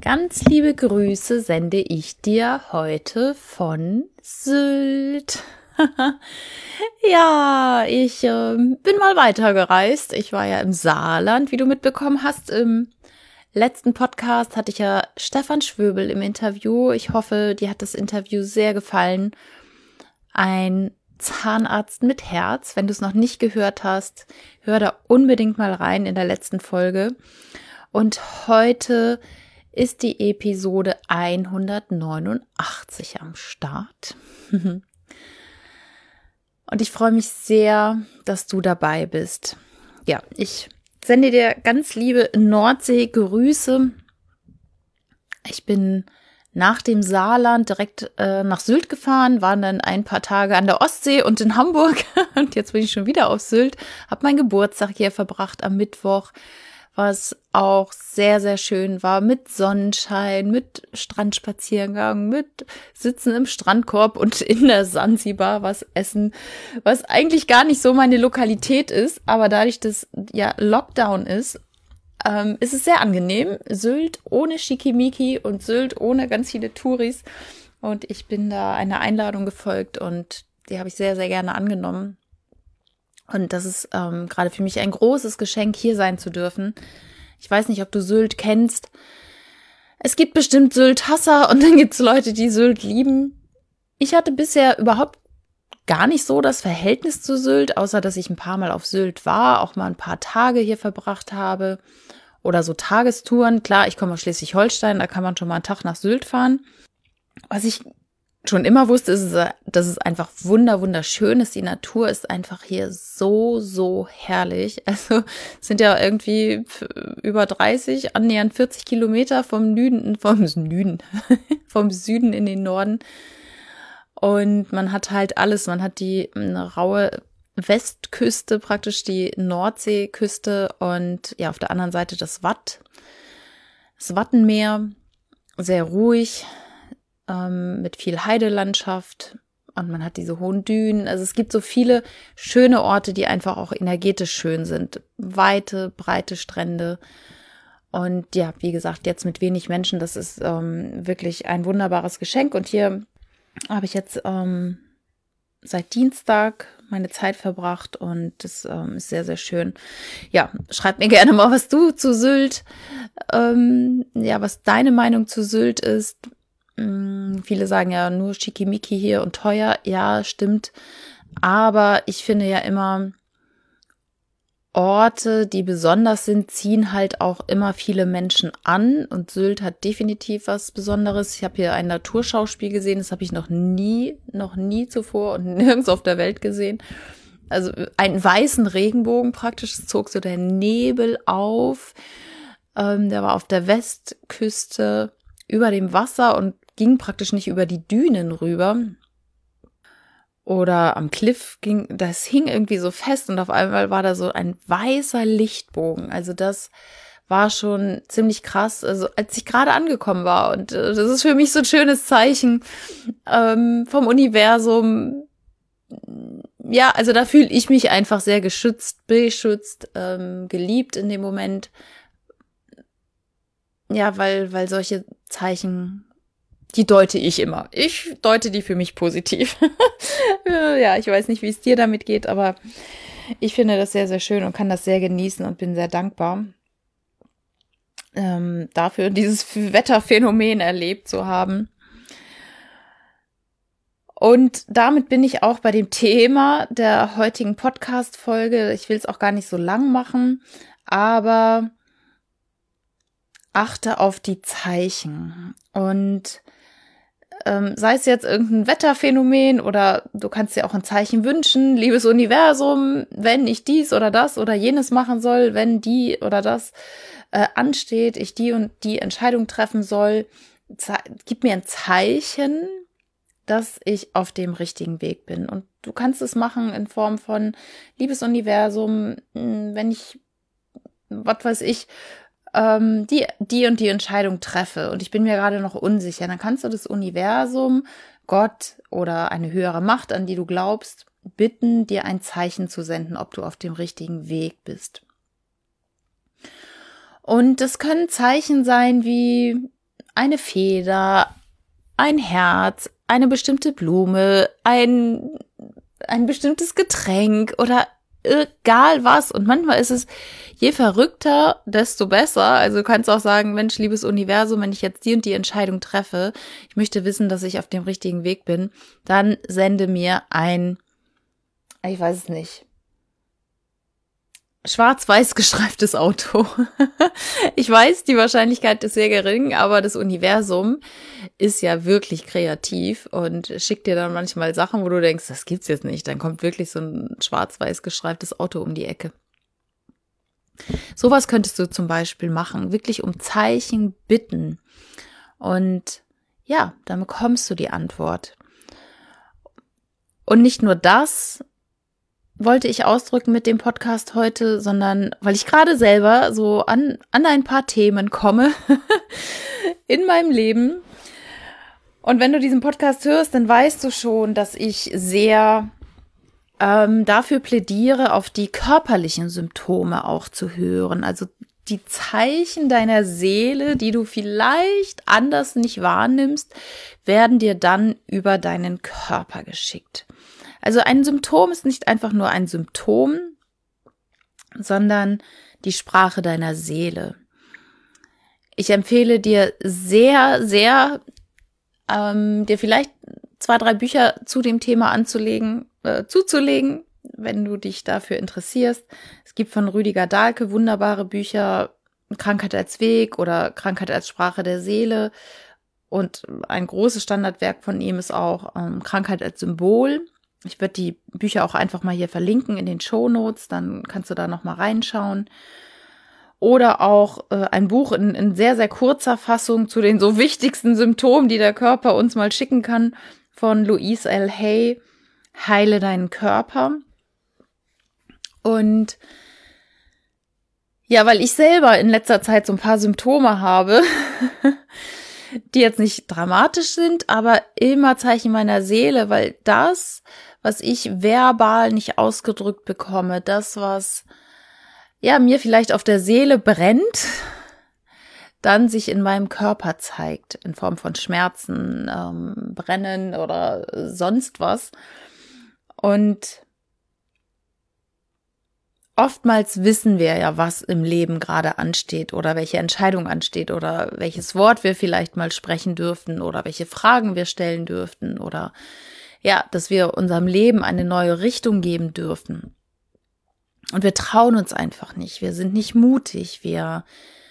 Ganz liebe Grüße sende ich dir heute von Sylt. Ja, ich bin mal weitergereist. Ich war ja im Saarland, wie du mitbekommen hast. Im letzten Podcast hatte ich ja Stefan Schwöbel im Interview. Ich hoffe, dir hat das Interview sehr gefallen. Ein Zahnarzt mit Herz. Wenn du es noch nicht gehört hast, hör da unbedingt mal rein in der letzten Folge. Und heute ist die Episode 189 am Start. Und ich freue mich sehr, dass du dabei bist. Ja, ich sende dir ganz liebe Nordsee-Grüße. Ich bin nach dem Saarland direkt nach Sylt gefahren, waren dann ein paar Tage an der Ostsee und in Hamburg. Und jetzt bin ich schon wieder auf Sylt, habe meinen Geburtstag hier verbracht am Mittwoch, was auch sehr, sehr schön war, mit Sonnenschein, mit Strandspaziergang, mit Sitzen im Strandkorb und in der Sansibar was essen, was eigentlich gar nicht so meine Lokalität ist, aber dadurch, dass ja Lockdown ist es sehr angenehm. Sylt ohne Schickimicki und Sylt ohne ganz viele Touris. Und ich bin da einer Einladung gefolgt und die habe ich sehr, sehr gerne angenommen. Und das ist gerade für mich ein großes Geschenk, hier sein zu dürfen. Ich weiß nicht, ob du Sylt kennst. Es gibt bestimmt Sylt-Hasser und dann gibt es Leute, die Sylt lieben. Ich hatte bisher überhaupt gar nicht so das Verhältnis zu Sylt, außer dass ich ein paar Mal auf Sylt war, auch mal ein paar Tage hier verbracht habe oder so Tagestouren. Klar, ich komme aus Schleswig-Holstein, da kann man schon mal einen Tag nach Sylt fahren. Was ich schon immer wusste, ist, dass es einfach wunderschön ist. Die Natur ist einfach hier so herrlich. Also es sind ja irgendwie über 30, annähernd 40 Kilometer vom Süden in den Norden. Und man hat halt alles. Man hat die raue Westküste, praktisch die Nordseeküste und ja, auf der anderen Seite das Wattenmeer, sehr ruhig, mit viel Heidelandschaft und man hat diese hohen Dünen. Also es gibt so viele schöne Orte, die einfach auch energetisch schön sind. Weite, breite Strände. Und ja, wie gesagt, jetzt mit wenig Menschen, das ist wirklich ein wunderbares Geschenk. Und hier habe ich jetzt seit Dienstag meine Zeit verbracht und das ist sehr, sehr schön. Ja, schreib mir gerne mal, was du zu Sylt, was deine Meinung zu Sylt ist. Viele sagen ja nur Schickimicki hier und teuer. Ja, stimmt. Aber ich finde ja immer, Orte, die besonders sind, ziehen halt auch immer viele Menschen an und Sylt hat definitiv was Besonderes. Ich habe hier ein Naturschauspiel gesehen, das habe ich noch nie zuvor und nirgends auf der Welt gesehen. Also einen weißen Regenbogen praktisch, es zog so der Nebel auf. Der war auf der Westküste über dem Wasser und ging praktisch nicht über die Dünen rüber. Oder am Cliff das hing irgendwie so fest und auf einmal war da so ein weißer Lichtbogen. Also das war schon ziemlich krass, also als ich gerade angekommen war. Und das ist für mich so ein schönes Zeichen vom Universum. Ja, also da fühle ich mich einfach sehr geschützt, beschützt, geliebt in dem Moment. Ja, weil solche Zeichen, die deute ich immer. Ich deute die für mich positiv. Ja, ich weiß nicht, wie es dir damit geht, aber ich finde das sehr, sehr schön und kann das sehr genießen und bin sehr dankbar dafür, dieses Wetterphänomen erlebt zu haben. Und damit bin ich auch bei dem Thema der heutigen Podcast-Folge. Ich will es auch gar nicht so lang machen, aber achte auf die Zeichen und sei es jetzt irgendein Wetterphänomen oder du kannst dir auch ein Zeichen wünschen, liebes Universum, wenn ich dies oder das oder jenes machen soll, wenn die oder das ansteht, ich die und die Entscheidung treffen soll, gib mir ein Zeichen, dass ich auf dem richtigen Weg bin. Und du kannst es machen in Form von, liebes Universum, wenn ich, was weiß ich, die und die Entscheidung treffe und ich bin mir gerade noch unsicher, dann kannst du das Universum, Gott oder eine höhere Macht, an die du glaubst, bitten, dir ein Zeichen zu senden, ob du auf dem richtigen Weg bist. Und das können Zeichen sein wie eine Feder, ein Herz, eine bestimmte Blume, ein bestimmtes Getränk oder egal was. Und manchmal ist es, je verrückter, desto besser. Also du kannst auch sagen, Mensch, liebes Universum, wenn ich jetzt die und die Entscheidung treffe, ich möchte wissen, dass ich auf dem richtigen Weg bin, dann sende mir ein, ich weiß es nicht, schwarz-weiß gestreiftes Auto. Ich weiß, die Wahrscheinlichkeit ist sehr gering, aber das Universum ist ja wirklich kreativ und schickt dir dann manchmal Sachen, wo du denkst, das gibt's jetzt nicht. Dann kommt wirklich so ein schwarz-weiß gestreiftes Auto um die Ecke. Sowas könntest du zum Beispiel machen, wirklich um Zeichen bitten. Und ja, dann bekommst du die Antwort. Und nicht nur das wollte ich ausdrücken mit dem Podcast heute, sondern weil ich gerade selber so an ein paar Themen komme in meinem Leben. Und wenn du diesen Podcast hörst, dann weißt du schon, dass ich sehr dafür plädiere, auf die körperlichen Symptome auch zu hören. Also die Zeichen deiner Seele, die du vielleicht anders nicht wahrnimmst, werden dir dann über deinen Körper geschickt. Also ein Symptom ist nicht einfach nur ein Symptom, sondern die Sprache deiner Seele. Ich empfehle dir sehr, sehr, dir vielleicht 2, 3 Bücher zu dem Thema zuzulegen, wenn du dich dafür interessierst. Es gibt von Rüdiger Dahlke wunderbare Bücher, Krankheit als Weg oder Krankheit als Sprache der Seele. Und ein großes Standardwerk von ihm ist auch Krankheit als Symbol. Ich werde die Bücher auch einfach mal hier verlinken in den Shownotes, dann kannst du da nochmal reinschauen. Oder auch ein Buch in sehr, sehr kurzer Fassung zu den so wichtigsten Symptomen, die der Körper uns mal schicken kann, von Louise L. Hay, Heile deinen Körper. Und ja, weil ich selber in letzter Zeit so ein paar Symptome habe, die jetzt nicht dramatisch sind, aber immer Zeichen meiner Seele, weil das, was ich verbal nicht ausgedrückt bekomme, das, was ja mir vielleicht auf der Seele brennt, dann sich in meinem Körper zeigt, in Form von Schmerzen, Brennen oder sonst was. Und oftmals wissen wir ja, was im Leben gerade ansteht oder welche Entscheidung ansteht oder welches Wort wir vielleicht mal sprechen dürften oder welche Fragen wir stellen dürften oder ja, dass wir unserem Leben eine neue Richtung geben dürfen. Und wir trauen uns einfach nicht. Wir sind nicht mutig. Wir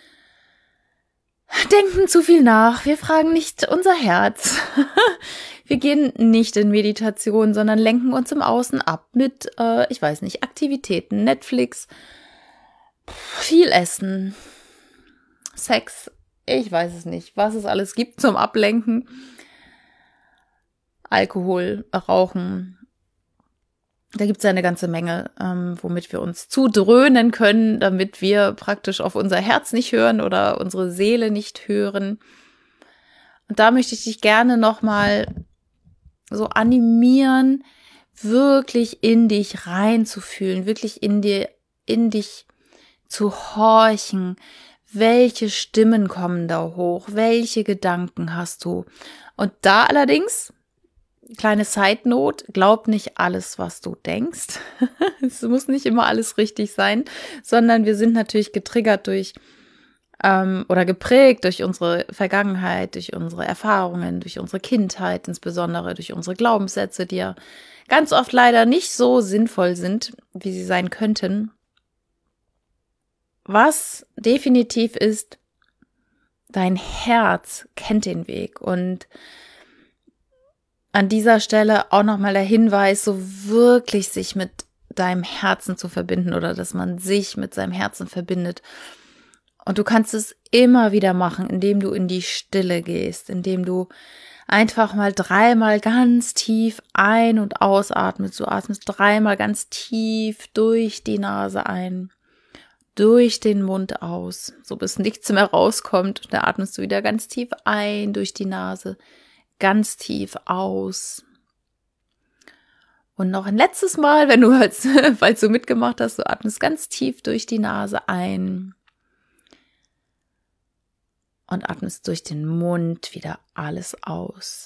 denken zu viel nach. Wir fragen nicht unser Herz. Wir gehen nicht in Meditation, sondern lenken uns im Außen ab mit, ich weiß nicht, Aktivitäten, Netflix, viel Essen, Sex, ich weiß es nicht, was es alles gibt zum Ablenken. Alkohol, Rauchen, da gibt es ja eine ganze Menge, womit wir uns zudröhnen können, damit wir praktisch auf unser Herz nicht hören oder unsere Seele nicht hören. Und da möchte ich dich gerne nochmal so animieren, wirklich in dich reinzufühlen, wirklich in dich zu horchen. Welche Stimmen kommen da hoch? Welche Gedanken hast du? Und da allerdings, kleine Side-Note, glaub nicht alles, was du denkst. Es muss nicht immer alles richtig sein, sondern wir sind natürlich getriggert durch oder geprägt durch unsere Vergangenheit, durch unsere Erfahrungen, durch unsere Kindheit, insbesondere durch unsere Glaubenssätze, die ja ganz oft leider nicht so sinnvoll sind, wie sie sein könnten. Was definitiv ist, dein Herz kennt den Weg. Und an dieser Stelle auch nochmal der Hinweis, so wirklich sich mit deinem Herzen zu verbinden oder dass man sich mit seinem Herzen verbindet. Und du kannst es immer wieder machen, indem du in die Stille gehst, indem du einfach mal 3-mal ganz tief ein- und ausatmest. Du atmest 3-mal ganz tief durch die Nase ein, durch den Mund aus, so bis nichts mehr rauskommt. Und dann atmest du wieder ganz tief ein durch die Nase, ganz tief aus. Und noch ein letztes Mal, wenn du falls du mitgemacht hast, du atmest ganz tief durch die Nase ein. und atmest durch den Mund wieder alles aus.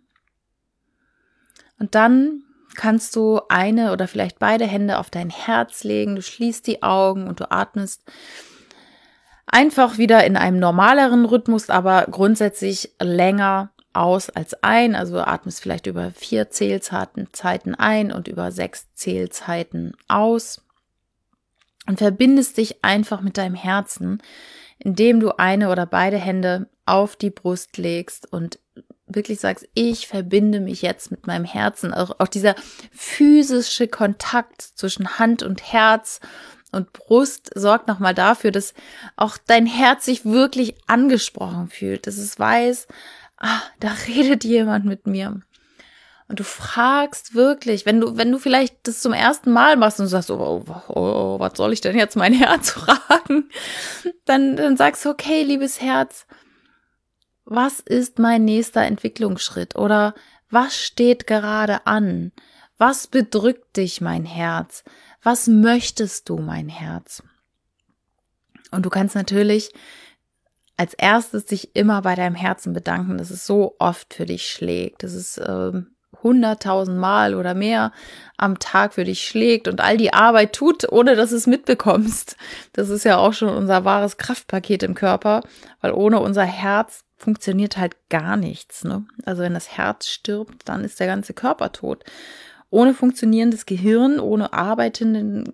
Und dann kannst du eine oder vielleicht beide Hände auf dein Herz legen, du schließt die Augen und du atmest einfach wieder in einem normaleren Rhythmus, aber grundsätzlich länger aus als ein. Also du atmest vielleicht über 4 Zählzeiten ein und über 6 Zählzeiten aus und verbindest dich einfach mit deinem Herzen, indem du eine oder beide Hände auf die Brust legst und wirklich sagst, ich verbinde mich jetzt mit meinem Herzen. Auch dieser physische Kontakt zwischen Hand und Herz und Brust sorgt nochmal dafür, dass auch dein Herz sich wirklich angesprochen fühlt, dass es weiß, da redet jemand mit mir. Und du fragst wirklich, wenn du vielleicht das zum ersten Mal machst und sagst, was soll ich denn jetzt mein Herz fragen? Dann sagst du, okay, liebes Herz, was ist mein nächster Entwicklungsschritt? Oder was steht gerade an? Was bedrückt dich, mein Herz? Was möchtest du, mein Herz? Und du kannst natürlich als erstes dich immer bei deinem Herzen bedanken, dass es so oft für dich schlägt, dass es 100.000 Mal oder mehr am Tag für dich schlägt und all die Arbeit tut, ohne dass du es mitbekommst. Das ist ja auch schon unser wahres Kraftpaket im Körper, weil ohne unser Herz funktioniert halt gar nichts, ne? Also wenn das Herz stirbt, dann ist der ganze Körper tot. Ohne funktionierendes Gehirn, ohne arbeitendes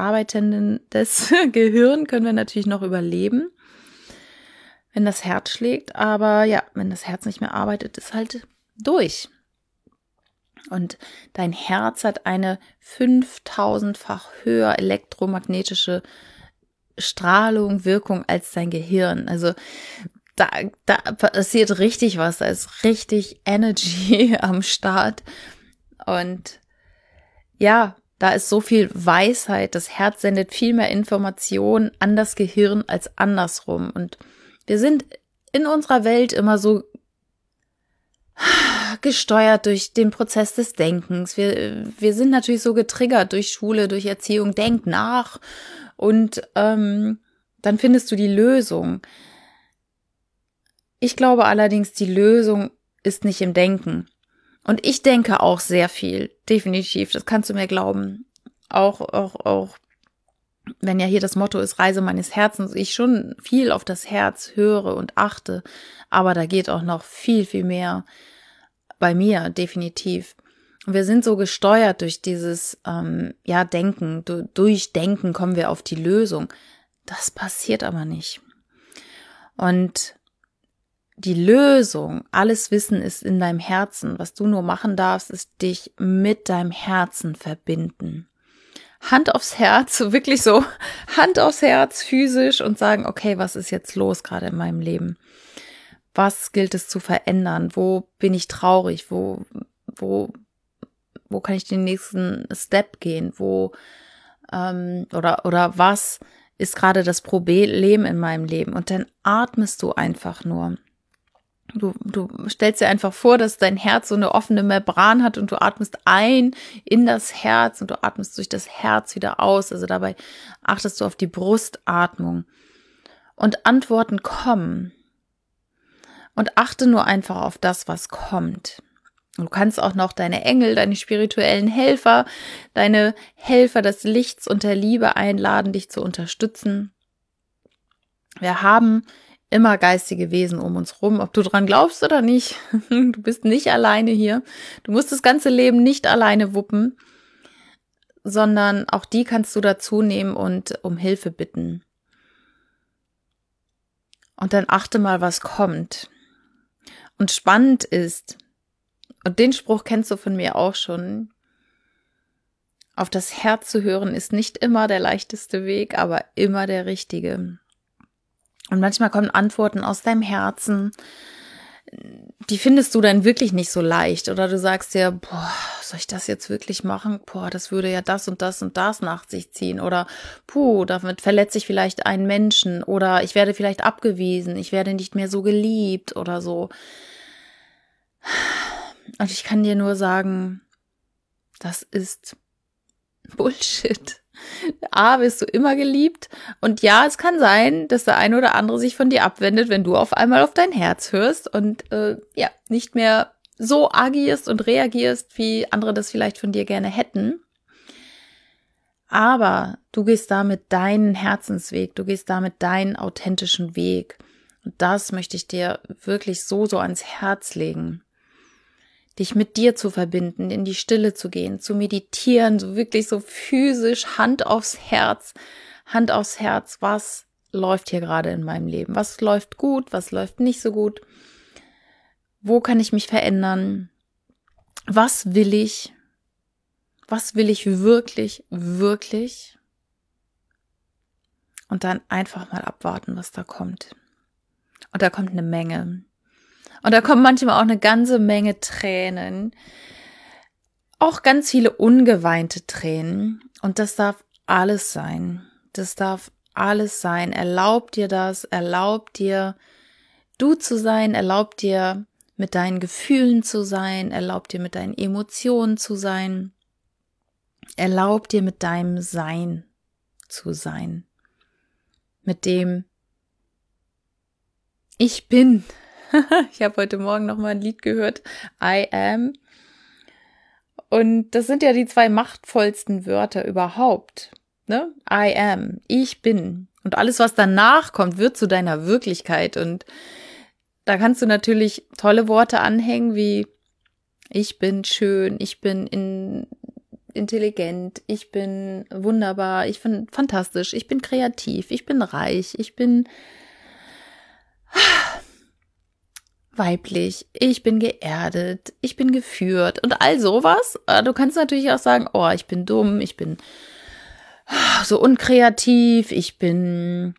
Gehirn können wir natürlich noch überleben, wenn das Herz schlägt. Aber ja, wenn das Herz nicht mehr arbeitet, ist halt durch. Und dein Herz hat eine 5000-fach höher elektromagnetische Strahlung, Wirkung als dein Gehirn. Also da passiert richtig was, da ist richtig Energy am Start. Und ja, da ist so viel Weisheit. Das Herz sendet viel mehr Informationen an das Gehirn als andersrum. Und wir sind in unserer Welt immer so gesteuert durch den Prozess des Denkens. Wir sind natürlich so getriggert durch Schule, durch Erziehung. Denk nach und dann findest du die Lösung. Ich glaube allerdings, die Lösung ist nicht im Denken. Und ich denke auch sehr viel, definitiv, das kannst du mir glauben. Auch, wenn ja hier das Motto ist, Reise meines Herzens, ich schon viel auf das Herz höre und achte, aber da geht auch noch viel, viel mehr bei mir, definitiv. Und wir sind so gesteuert durch dieses, Denken, durch Denken kommen wir auf die Lösung. Das passiert aber nicht. Und die Lösung, alles Wissen ist in deinem Herzen. Was du nur machen darfst, ist dich mit deinem Herzen verbinden. Hand aufs Herz, wirklich so Hand aufs Herz, physisch und sagen, okay, was ist jetzt los gerade in meinem Leben? Was gilt es zu verändern? Wo bin ich traurig? Wo kann ich den nächsten Step gehen? Oder was ist gerade das Problem in meinem Leben? Und dann atmest du einfach nur. Du stellst dir einfach vor, dass dein Herz so eine offene Membran hat und du atmest ein in das Herz und du atmest durch das Herz wieder aus. Also dabei achtest du auf die Brustatmung. Und Antworten kommen. Und achte nur einfach auf das, was kommt. Und du kannst auch noch deine Engel, deine spirituellen Helfer, deine Helfer des Lichts und der Liebe einladen, dich zu unterstützen. Wir haben immer geistige Wesen um uns rum, ob du dran glaubst oder nicht. Du bist nicht alleine hier. Du musst das ganze Leben nicht alleine wuppen, sondern auch die kannst du dazu nehmen und um Hilfe bitten. Und dann achte mal, was kommt. Und spannend ist, und den Spruch kennst du von mir auch schon, auf das Herz zu hören ist nicht immer der leichteste Weg, aber immer der richtige. Und manchmal kommen Antworten aus deinem Herzen, die findest du dann wirklich nicht so leicht. Oder du sagst dir, soll ich das jetzt wirklich machen? Das würde ja das und das und das nach sich ziehen. Oder, damit verletze ich vielleicht einen Menschen. Oder ich werde vielleicht abgewiesen. Ich werde nicht mehr so geliebt oder so. Und ich kann dir nur sagen, das ist Bullshit. A, wirst du immer geliebt. Und ja, es kann sein, dass der eine oder andere sich von dir abwendet, wenn du auf einmal auf dein Herz hörst und nicht mehr so agierst und reagierst, wie andere das vielleicht von dir gerne hätten. Aber du gehst damit deinen Herzensweg, du gehst damit deinen authentischen Weg. Und das möchte ich dir wirklich so ans Herz legen. Dich mit dir zu verbinden, in die Stille zu gehen, zu meditieren, so wirklich so physisch, Hand aufs Herz, was läuft hier gerade in meinem Leben? Was läuft gut, was läuft nicht so gut? Wo kann ich mich verändern? Was will ich? Was will ich wirklich, wirklich? Und dann einfach mal abwarten, was da kommt. Und da kommt eine Menge. Und da kommen manchmal auch eine ganze Menge Tränen. Auch ganz viele ungeweinte Tränen. Und das darf alles sein. Das darf alles sein. Erlaub dir das. Erlaub dir, du zu sein. Erlaub dir, mit deinen Gefühlen zu sein. Erlaub dir, mit deinen Emotionen zu sein. Erlaub dir, mit deinem Sein zu sein. Mit dem Ich bin. Ich habe heute Morgen noch mal ein Lied gehört, I am. Und das sind ja die 2 machtvollsten Wörter überhaupt. Ne? I am, ich bin. Und alles, was danach kommt, wird zu deiner Wirklichkeit. Und da kannst du natürlich tolle Worte anhängen, wie ich bin schön, ich bin intelligent, ich bin wunderbar, ich bin fantastisch, ich bin kreativ, ich bin reich, ich bin weiblich, ich bin geerdet, ich bin geführt und all sowas. Du kannst natürlich auch sagen, oh, ich bin dumm, ich bin so unkreativ, ich bin,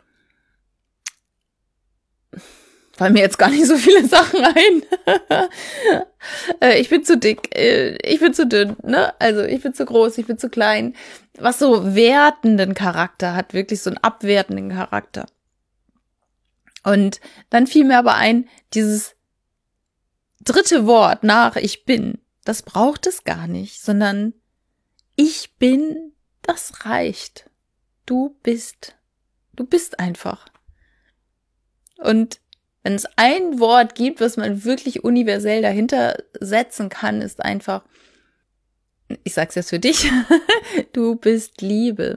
fallen mir jetzt gar nicht so viele Sachen ein. Ich bin zu dick, ich bin zu dünn, ne? Also ich bin zu groß, ich bin zu klein. Was so wertenden Charakter hat, wirklich so einen abwertenden Charakter. Und dann fiel mir aber ein, dieses 3. Wort nach ich bin, das braucht es gar nicht, sondern ich bin, das reicht. Du bist einfach. Und wenn es ein Wort gibt, was man wirklich universell dahinter setzen kann, ist einfach, ich sag's jetzt für dich, du bist Liebe.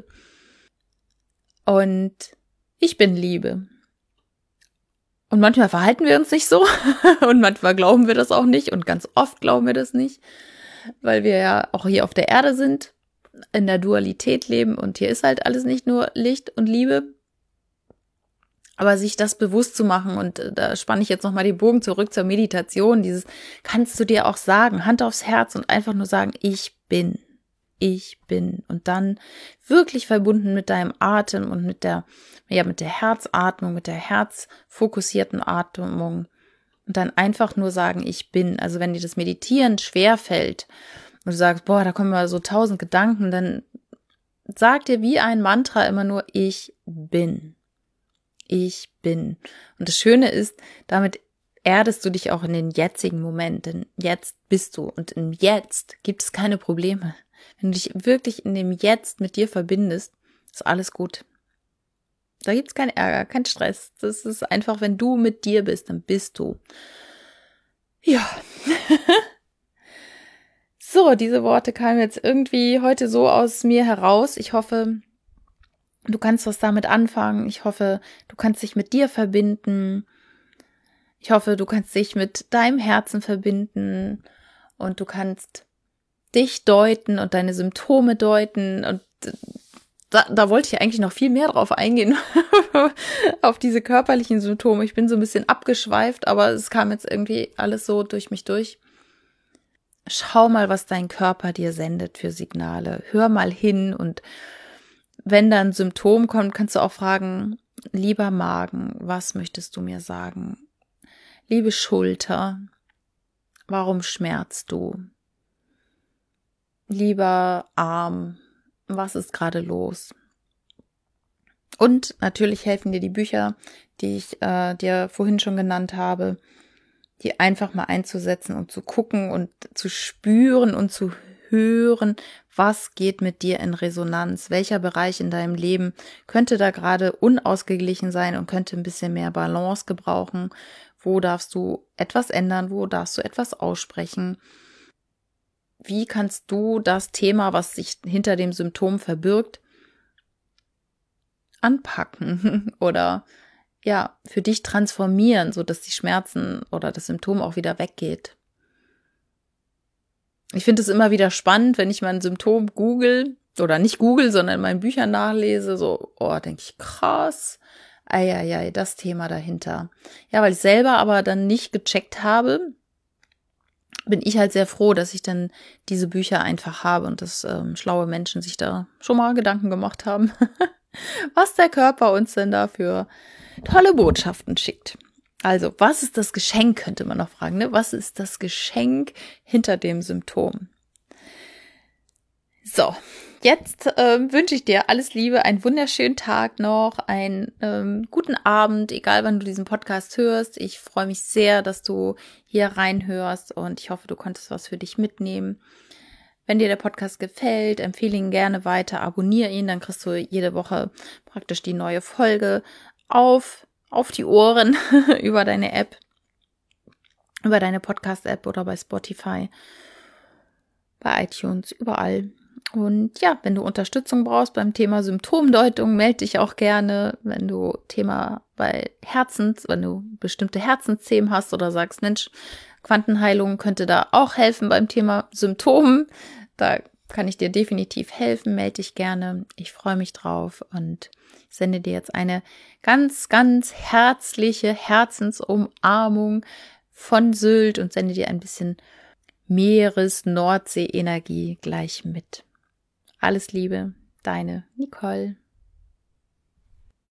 Und ich bin Liebe. Und manchmal verhalten wir uns nicht so und manchmal glauben wir das auch nicht und ganz oft glauben wir das nicht, weil wir ja auch hier auf der Erde sind, in der Dualität leben und hier ist halt alles nicht nur Licht und Liebe. Aber sich das bewusst zu machen und da spanne ich jetzt nochmal den Bogen zurück zur Meditation, dieses kannst du dir auch sagen, Hand aufs Herz und einfach nur sagen, ich bin. Und dann wirklich verbunden mit deinem Atem und mit der Herzatmung, mit der herzfokussierten Atmung und dann einfach nur sagen, ich bin. Also wenn dir das Meditieren schwerfällt und du sagst, boah, da kommen mal so 1000 Gedanken, dann sag dir wie ein Mantra immer nur, ich bin. Ich bin. Und das Schöne ist, damit erdest du dich auch in den jetzigen Moment, denn jetzt bist du und im Jetzt gibt es keine Probleme. Wenn du dich wirklich in dem Jetzt mit dir verbindest, ist alles gut. Da gibt's keinen Ärger, keinen Stress. Das ist einfach, wenn du mit dir bist, dann bist du. Ja. So, diese Worte kamen jetzt irgendwie heute so aus mir heraus. Ich hoffe, du kannst was damit anfangen. Ich hoffe, du kannst dich mit dir verbinden. Ich hoffe, du kannst dich mit deinem Herzen verbinden und du kannst dich deuten und deine Symptome deuten und da wollte ich eigentlich noch viel mehr drauf eingehen, auf diese körperlichen Symptome. Ich bin so ein bisschen abgeschweift, aber es kam jetzt irgendwie alles so durch mich durch. Schau mal, was dein Körper dir sendet für Signale. Hör mal hin und wenn da ein Symptom kommt, kannst du auch fragen, lieber Magen, was möchtest du mir sagen? Liebe Schulter, warum schmerzt du? Lieber Arm, was ist gerade los? Und natürlich helfen dir die Bücher, die ich dir vorhin schon genannt habe, die einfach mal einzusetzen und zu gucken und zu spüren und zu hören, was geht mit dir in Resonanz, welcher Bereich in deinem Leben könnte da gerade unausgeglichen sein und könnte ein bisschen mehr Balance gebrauchen, wo darfst du etwas ändern, wo darfst du etwas aussprechen, wie kannst du das Thema, was sich hinter dem Symptom verbirgt, anpacken oder ja, für dich transformieren, sodass die Schmerzen oder das Symptom auch wieder weggeht. Ich finde es immer wieder spannend, wenn ich mal ein Symptom google oder nicht google, sondern in meinen Büchern nachlese, so, denke ich, krass, eieiei, das Thema dahinter. Ja, weil ich selber aber dann nicht gecheckt habe, bin ich halt sehr froh, dass ich dann diese Bücher einfach habe und dass schlaue Menschen sich da schon mal Gedanken gemacht haben, was der Körper uns denn da für tolle Botschaften schickt. Also, was ist das Geschenk, könnte man noch fragen, ne? Was ist das Geschenk hinter dem Symptom? So, jetzt wünsche ich dir alles Liebe, einen wunderschönen Tag noch, einen guten Abend, egal wann du diesen Podcast hörst. Ich freue mich sehr, dass du hier reinhörst und ich hoffe, du konntest was für dich mitnehmen. Wenn dir der Podcast gefällt, empfehle ihn gerne weiter, abonniere ihn, dann kriegst du jede Woche praktisch die neue Folge auf die Ohren über deine App, über deine Podcast-App oder bei Spotify, bei iTunes, überall. Und ja, wenn du Unterstützung brauchst beim Thema Symptomdeutung, melde dich auch gerne, wenn du wenn du bestimmte Herzensthemen hast oder sagst, Mensch, Quantenheilung könnte da auch helfen beim Thema Symptomen. Da kann ich dir definitiv helfen, melde dich gerne. Ich freue mich drauf und ich sende dir jetzt eine ganz, ganz herzliche Herzensumarmung von Sylt und sende dir ein bisschen Meeres-Nordsee-Energie gleich mit. Alles Liebe, deine Nicole.